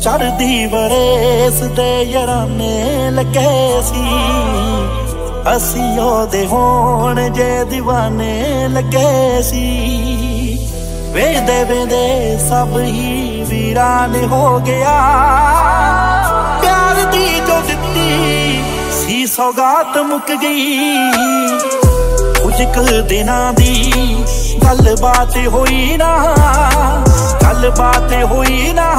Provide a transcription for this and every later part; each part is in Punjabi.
ਚੜ੍ਹਦੀ ਵਰੇਸ ਦੇ ਯਾਰਾਨੇ ਲੱਗੇ ਸੀ, ਅਸੀਂ ਉਹਦੇ ਹੋਣ ਜੇ ਦੀਵਾਨੇ ਲੱਗੇ ਸੀ। ਵੇਂਦੇ ਵੇਂਦੇ ਸਭ ਹੀ ਵੀਰਾਨ ਹੋ ਗਿਆ, ਪਿਆਰ ਦੀ ਜੋ ਦਿੱਤੀ ਸੀ ਸੌਗਾਤ ਮੁੱਕ ਗਈ। ਕੁਝ ਕੁ ਦਿਨਾਂ ਦੀ ਗੱਲਬਾਤ ਹੋਈ ਨਾ, ਗੱਲਬਾਤ ਹੋਈ ਨਾ,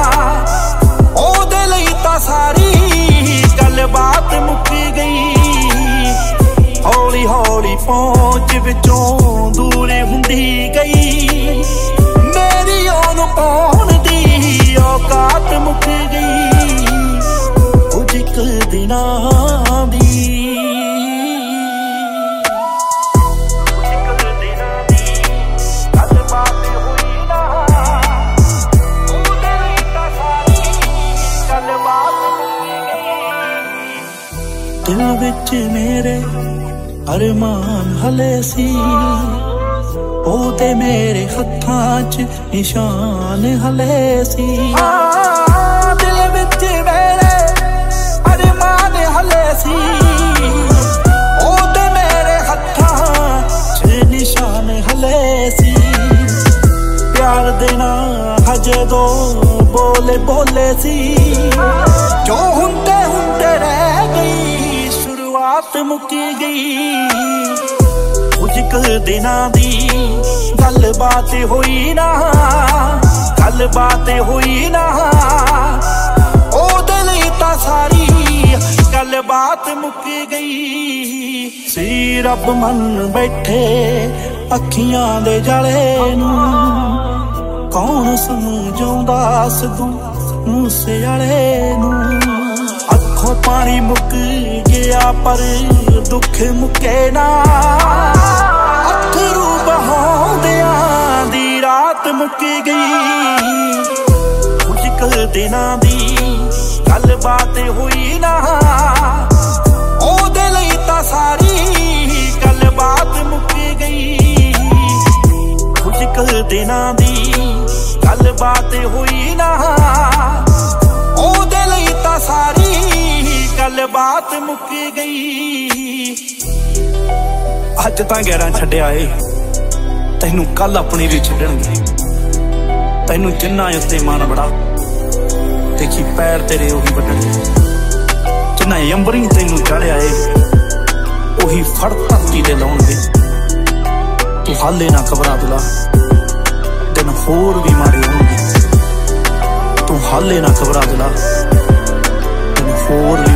ਉਹਦੇ ਲਈ ਤਾਂ ਸਾਰੀ ਗੱਲਬਾਤ ਮੁੱਕ ਗਈ। ਹੌਲੀ ਹੌਲੀ ਪਹੁੰਚ ਵਿੱਚੋਂ ਦੂਰ ਹੁੰਦੀ ਗਈ, ਮੇਰੀ ਉਹਨੂੰ ਪਾਉਣ ਦੀ ਔਕਾਤ ਮੁੱਕ ਗਈ। ਕੁਝ ਕੁ ਦਿਨਾਂ ਦੀ ਦਿਲ ਵਿੱਚ ਮੇਰੇ ਅਰਮਾਨ ਹਲੇ ਸੀ, ਉਹਦੇ ਮੇਰੇ ਹੱਥਾਂ 'ਚ ਨਿਸ਼ਾਨ ਹਲੇ ਸੀ। ਦਿਲ ਵਿੱਚ ਮੇਰੇ ਅਰਮਾਨ ਹਲੇ ਸੀ, ਉਹਦੇ ਮੇਰੇ ਹੱਥਾਂ 'ਚ ਨਿਸ਼ਾਨ ਹਲੇ ਸੀ। ਪਿਆਰ ਦੇਣਾ ਹਜੇ ਦੋ ਬੋਲੇ ਬੋਲੇ ਸੀ, ਜੋ ਹੁੰਦੇ ਹੁੰਦੇ ਰਹਿ ਗਈ, ਸ਼ੁਰੂਆਤ ਮੁੱਕੀ ਗਈ। ਕੁਝ ਕੁ ਦਿਨਾਂ ਦੀ ਗੱਲਬਾਤ ਹੋਈ ਨਾ, ਗੱਲਬਾਤ ਹੋਈ ਨਾ, ਉਹਦੇ ਲਈ ਤਾਂ ਸਾਰੀ ਗੱਲਬਾਤ ਮੁੱਕ ਗਈ। ਸੀ ਰੱਬ ਮੰਨ ਬੈਠੇ ਅੱਖੀਆਂ ਦੇ ਜਾਲੇ ਨੂੰ, ਕੌਣ ਸਮਝਾਉਂਦਾ ਸਿੱਧੂ ਮੂਸੇਵਾਲੇ ਨੂੰ। ਅੱਖੋਂ ਪਾਣੀ ਮੁੱਕ ਗਿਆ ਪਰ ਦੁੱਖ ਮੁੱਕੇ ਨਾ, ਅੱਥਰੂ ਬਹਾਉਂਦਿਆਂ ਦੀ ਰਾਤ ਮੁੱਕ ਗਈ। ਕੁਝ ਕੁ ਦਿਨਾਂ ਦੀ ਗੱਲਬਾਤ ਹੋਈ ਨਾ, ਉਹਦੇ ਲਈ ਤਾਂ ਸਾਰੀ ਗੱਲਬਾਤ ਮੁੱਕ ਗਈ। ਕੁਝ ਕੁ ਦਿਨਾਂ ਦੀ ਗੱਲਬਾਤ ਹੋਈ ਨਾ, ਉਹਦੇ ਲਈ ਤਾਂ ਸਾਰੀ ਗੱਲਬਾਤ ਮੁੱਕ ਗਈ। ਅੱਜ ਤਾਂ 11 ਛੱਡਿਆ ਏ, ਤੈਨੂੰ ਕੱਲ ਆਪਣੀ ਵੀ ਛੱਡਣਗੇ। ਤੈਨੂੰ ਜਿੰਨਾ ਉੱਤੇ ਮਾਣ ਬੜਾ, ਦੇਖੀ ਪੈਰ ਤੇਰੇ ਉਹੀ ਵੱਢਣਗੇ। ਜਿੰਨਾ ਅੰਬਰੀ ਤੈਨੂੰ ਚੜਿਆ ਏ, ਉਹੀ ਫੜ ਧਰਤੀ ਤੇ ਲਾਉਣਗੇ। ਤੂੰ ਹਾਲੇ ਨਾ ਘਬਰਾ ਦੁਲਾ, ਦਿਨ ਹੋਰ ਵੀ ਮਾਰੇ ਹੋਣਗੇ। ਤੂੰ ਹਾਲੇ ਨਾ ਘਬਰਾ ਦੁਲਾ, ਦਿਨ ਹੋਰ ਵੀ